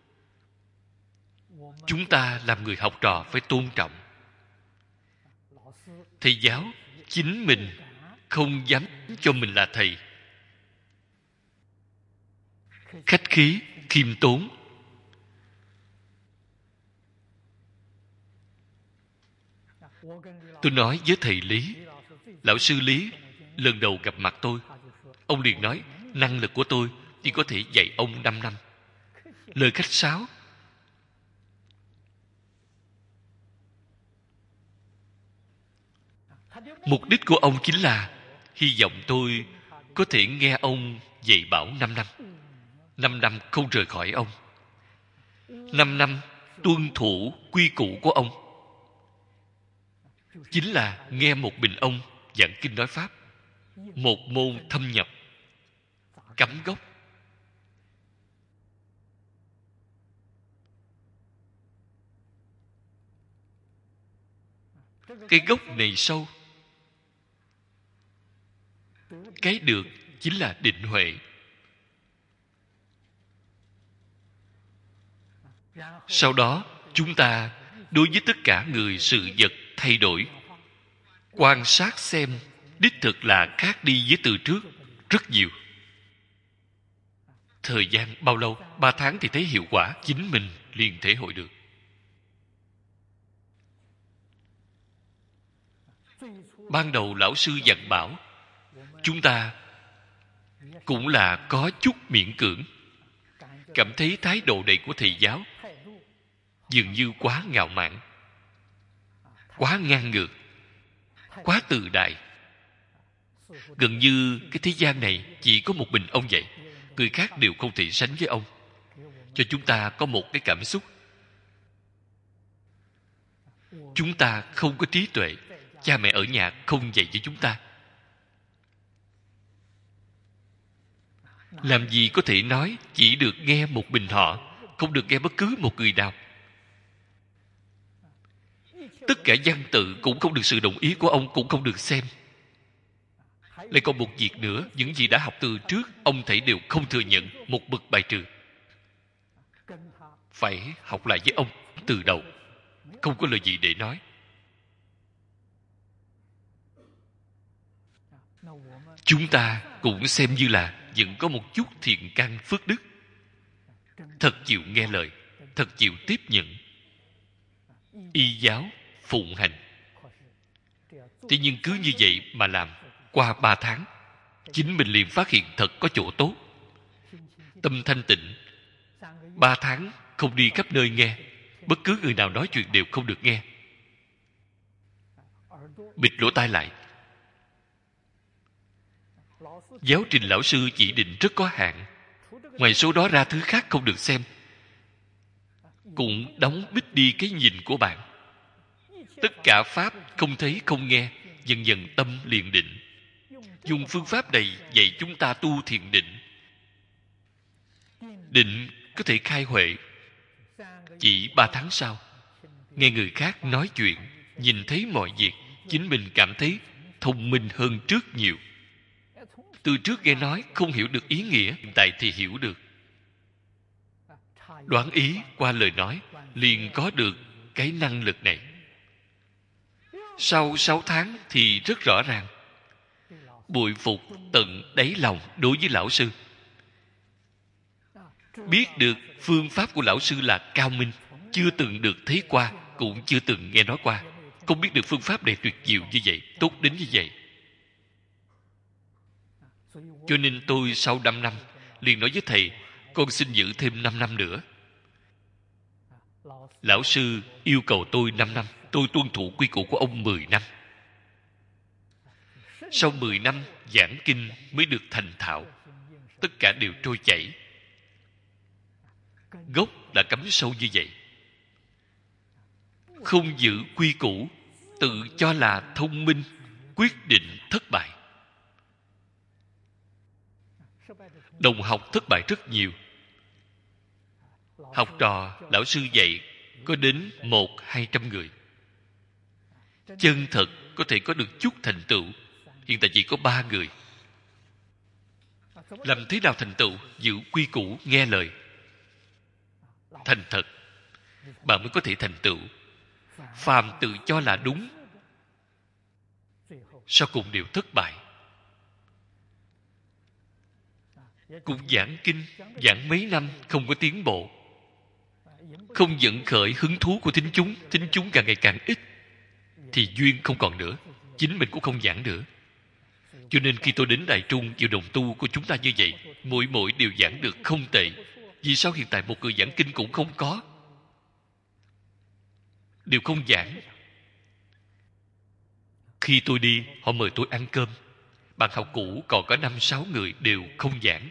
chúng ta làm người học trò phải tôn trọng. Thầy giáo chính mình không dám cho mình là thầy, khách khí, khiêm tốn. Tôi nói với thầy Lý, lão sư Lý lần đầu gặp mặt tôi, ông liền nói năng lực của tôi chỉ có thể dạy ông 5 năm. Lời khách sáo. Mục đích của ông chính là hy vọng tôi có thể nghe ông dạy bảo 5 năm. 5 năm không rời khỏi ông. 5 năm tuân thủ quy củ của ông. Chính là nghe một mình ông giảng kinh nói pháp. Một môn thâm nhập, cắm gốc. Cái gốc này sâu. Cái được chính là định huệ. Sau đó chúng ta đối với tất cả người sự vật thay đổi, quan sát xem đích thực là khác đi với từ trước rất nhiều. Thời gian bao lâu? 3 tháng thì thấy hiệu quả, chính mình liền thể hội được. Ban đầu lão sư dặn bảo, chúng ta cũng là có chút miễn cưỡng, cảm thấy thái độ này của thầy giáo dường như quá ngạo mạn, quá ngang ngược, quá tự đại. Gần như cái thế gian này chỉ có một mình ông vậy, người khác đều không thể sánh với ông. Cho chúng ta có một cái cảm xúc, chúng ta không có trí tuệ, cha mẹ ở nhà không dạy cho chúng ta, làm gì có thể nói chỉ được nghe một mình họ, không được nghe bất cứ một người nào. Tất cả văn tự cũng không được sự đồng ý của ông, cũng không được xem. Lại còn một việc nữa, những gì đã học từ trước ông thầy đều không thừa nhận, một bậc bài trừ. Phải học lại với ông từ đầu, không có lời gì để nói. Chúng ta cũng xem như là vẫn có một chút thiện căn phước đức, thật chịu nghe lời, thật chịu tiếp nhận, y giáo phụng hành. Thế nhưng cứ như vậy mà làm, qua 3 tháng chính mình liền phát hiện thật có chỗ tốt. Tâm thanh tịnh, 3 tháng không đi khắp nơi nghe, bất cứ người nào nói chuyện đều không được nghe, bịt lỗ tai lại. Giáo trình lão sư chỉ định rất có hạn, ngoài số đó ra thứ khác không được xem. Cũng đóng bít đi cái nhìn của bạn. Tất cả pháp không thấy không nghe, dần dần tâm liền định. Dùng phương pháp này dạy chúng ta tu thiền định. Định có thể khai huệ. Chỉ 3 tháng sau, nghe người khác nói chuyện, nhìn thấy mọi việc, chính mình cảm thấy thông minh hơn trước nhiều. Từ trước nghe nói không hiểu được ý nghĩa, hiện tại thì hiểu được. Đoán ý qua lời nói, liền có được cái năng lực này. Sau 6 tháng thì rất rõ ràng, bội phục tận đáy lòng đối với lão sư. Biết được phương pháp của lão sư là cao minh, chưa từng được thấy qua, cũng chưa từng nghe nói qua, không biết được phương pháp này tuyệt diệu như vậy, tốt đến như vậy. Cho nên tôi sau 5 năm liền nói với thầy, con xin giữ thêm 5 năm nữa. Lão sư yêu cầu tôi 5 năm, tôi tuân thủ quy củ của ông 10 năm. Sau 10 năm giảng kinh mới được thành thạo, tất cả đều trôi chảy. Gốc đã cắm sâu như vậy. Không giữ quy củ, tự cho là thông minh, quyết định thất bại. Đồng học thất bại rất nhiều. Học trò lão sư dạy có đến 100-200 người. Chân thật có thể có được chút thành tựu, hiện tại chỉ có 3 người. Làm thế nào thành tựu? Giữ quy củ, nghe lời, thành thật, bạn mới có thể thành tựu. Phàm tự cho là đúng, sau cùng đều thất bại. Cũng giảng kinh, giảng mấy năm không có tiến bộ, không dẫn khởi hứng thú của thính chúng càng ngày càng ít, thì duyên không còn nữa, chính mình cũng không giảng nữa. Cho nên khi tôi đến Đài Trung vào đồng tu của chúng ta như vậy, mỗi đều giảng được không tệ. Vì sao hiện tại một người giảng kinh cũng không có? Đều không giảng. Khi tôi đi, họ mời tôi ăn cơm. Bạn học cũ còn có 5-6 người đều không giảng.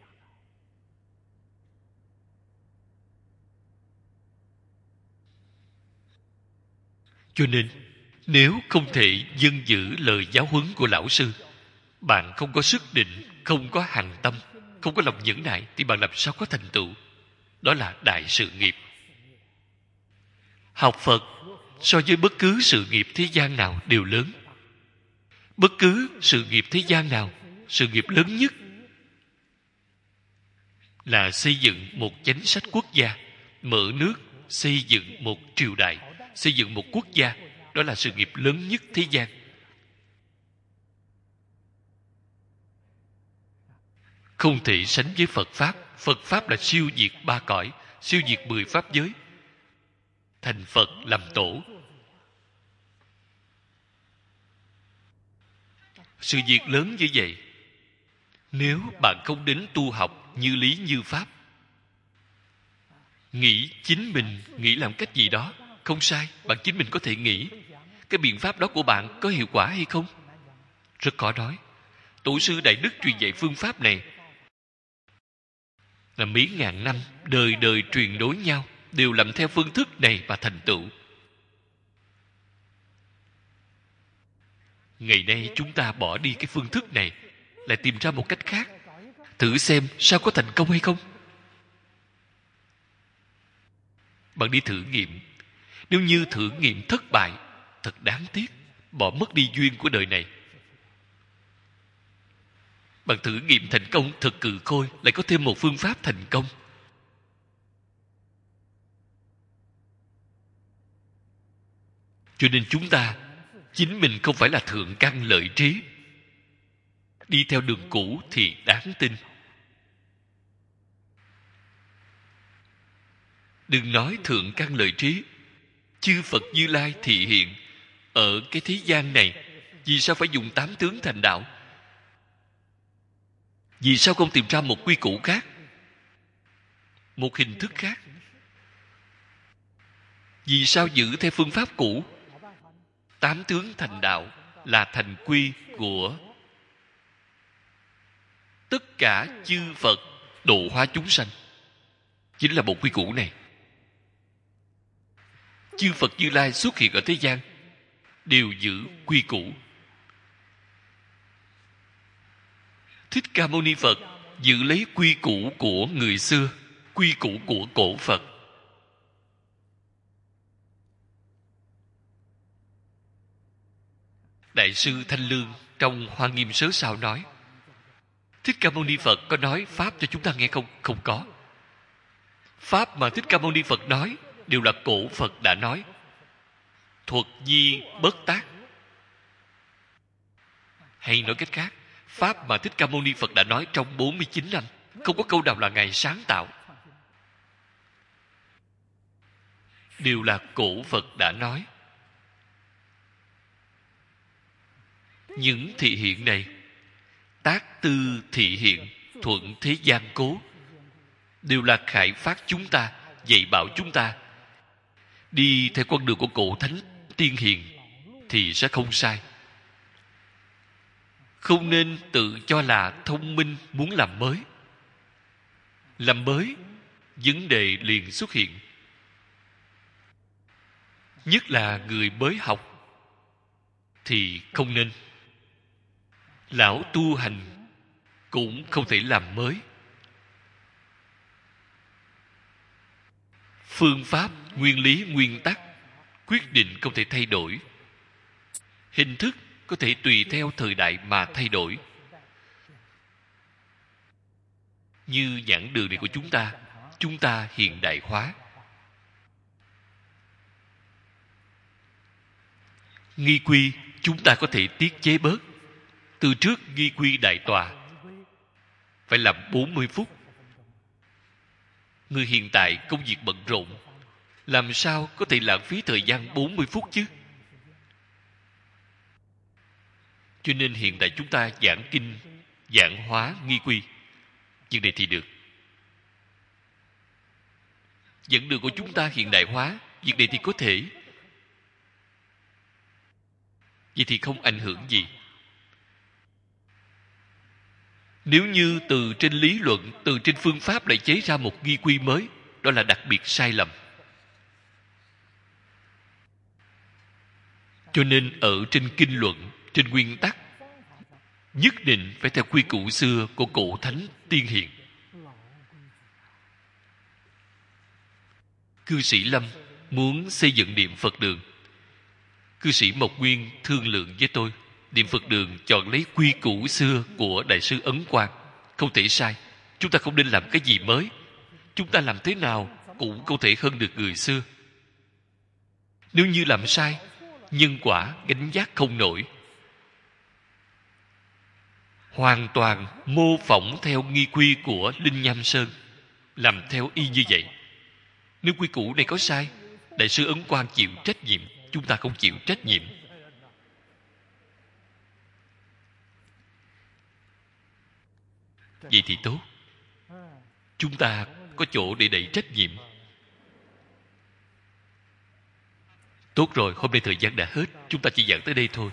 Cho nên, nếu không thể dân giữ lời giáo huấn của lão sư, bạn không có sức định, không có hằng tâm, không có lòng nhẫn nại, thì bạn làm sao có thành tựu? Đó là đại sự nghiệp. Học Phật so với bất cứ sự nghiệp thế gian nào đều lớn. Bất cứ sự nghiệp thế gian nào, sự nghiệp lớn nhất là xây dựng một chánh sách quốc gia, mở nước, xây dựng một triều đại, xây dựng một quốc gia. Đó là sự nghiệp lớn nhất thế gian. Không thể sánh với Phật Pháp. Phật Pháp là siêu diệt 3 cõi, siêu diệt 10 pháp giới, thành Phật làm tổ. Sự việc lớn như vậy, nếu bạn không đến tu học như lý như pháp, nghĩ chính mình nghĩ làm cách gì đó, không sai, bạn chính mình có thể nghĩ. Cái biện pháp đó của bạn có hiệu quả hay không? Rất khó nói. Tổ sư Đại Đức truyền dạy phương pháp này là mấy ngàn năm, đời đời truyền đối nhau, đều làm theo phương thức này và thành tựu. Ngày nay chúng ta bỏ đi cái phương thức này, lại tìm ra một cách khác, thử xem sao có thành công hay không. Bạn đi thử nghiệm. Nếu như thử nghiệm thất bại, thật đáng tiếc, bỏ mất đi duyên của đời này. Bạn thử nghiệm thành công thật cừ khôi, lại có thêm một phương pháp thành công. Cho nên chúng ta chính mình không phải là thượng căn lợi trí, đi theo đường cũ thì đáng tin. Đừng nói thượng căn lợi trí, chư Phật Như Lai thị hiện ở cái thế gian này, vì sao phải dùng 8 tướng thành đạo? Vì sao không tìm ra một quy củ khác, một hình thức khác? Vì sao giữ theo phương pháp cũ? 8 tướng thành đạo là thành quy của tất cả chư Phật độ hóa chúng sanh, chính là bộ quy củ này. Chư Phật Như Lai xuất hiện ở thế gian đều giữ quy củ. Thích Ca Mâu Ni Phật giữ lấy quy củ của người xưa, quy củ của cổ Phật. Đại sư Thanh Lương trong Hoa Nghiêm Sớ Sao nói, Thích Ca Mâu Ni Phật có nói pháp cho chúng ta nghe không? Không có. Pháp mà Thích Ca Mâu Ni Phật nói đều là cổ Phật đã nói, thuật nhi bất tác. Hay nói cách khác, pháp mà Thích Ca Mâu Ni Phật đã nói trong 49 năm, không có câu nào là Ngài sáng tạo. đều là cổ Phật đã nói. Những thị hiện này, tác tư thị hiện, thuận thế gian cố, đều là khải phát chúng ta, dạy bảo chúng ta đi theo con đường của cổ thánh tiên hiền thì sẽ không sai. Không nên tự cho là thông minh muốn làm mới. Làm mới, vấn đề liền xuất hiện. Nhất là người mới học thì không nên. Lão tu hành cũng không thể làm mới. Phương pháp, nguyên lý, nguyên tắc quyết định không thể thay đổi. Hình thức có thể tùy theo thời đại mà thay đổi. Như giảng đường này của chúng ta hiện đại hóa. Nghi quy chúng ta có thể tiết chế bớt. Từ trước nghi quy đại tọa phải làm 40 phút. Người hiện tại công việc bận rộn, làm sao có thể lãng phí thời gian 40 phút chứ? Cho nên hiện tại chúng ta giảng kinh, giảng hóa nghi quy. Việc này thì được. Dẫn đường của chúng ta hiện đại hóa, việc này thì có thể. Vậy thì không ảnh hưởng gì. Nếu như từ trên lý luận, từ trên phương pháp lại chế ra một nghi quy mới, đó là đặc biệt sai lầm. Cho nên ở trên kinh luận, trên nguyên tắc, nhất định phải theo quy củ xưa của cổ thánh tiên hiền. Cư sĩ Lâm muốn xây dựng Niệm Phật đường. Cư sĩ Mộc Nguyên thương lượng với tôi, Niệm Phật đường chọn lấy quy củ xưa của Đại sư Ấn Quang, không thể sai. Chúng ta không nên làm cái gì mới. Chúng ta làm thế nào cũng không thể hơn được người xưa. Nếu như làm sai, nhân quả gánh vác không nổi. Hoàn toàn mô phỏng theo nghi quy của Linh Nham Sơn, làm theo y như vậy. Nếu quy củ này có sai, Đại sư Ấn Quang chịu trách nhiệm, chúng ta không chịu trách nhiệm. Vậy thì tốt. Chúng ta có chỗ để đẩy trách nhiệm. Tốt rồi, hôm nay thời gian đã hết. Chúng ta chỉ giảng tới đây thôi.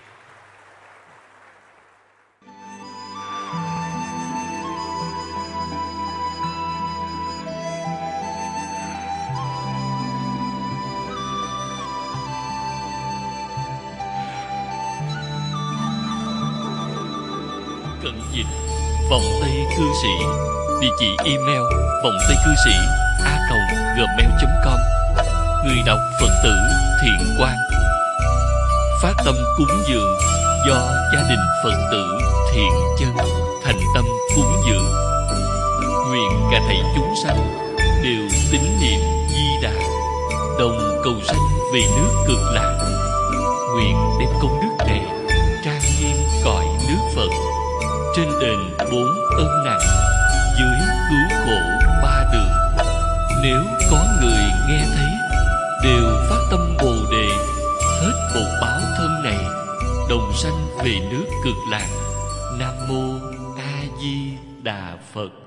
Cận dịch Vọng Tây Cư Sĩ. Địa chỉ email vongtaycư sĩ@gmail.com. Người đọc Phật tử Thiện Quang. Phát tâm cúng dường do gia đình Phật tử Thiện Chân thành tâm cúng dường. Nguyện cả thảy chúng sanh đều tín niệm Di Đà, đồng cầu sanh về nước Cực Lạc. Nguyện đem công đức này trang nghiêm cõi nước Phật, trên đền 4 ân nặng, dưới cứu khổ 3 đường. Nếu có người nghe thấy, đều phát tâm Bồ Đề, hết bột báo thân này, đồng sanh về nước Cực Lạc. Nam mô A Di Đà Phật.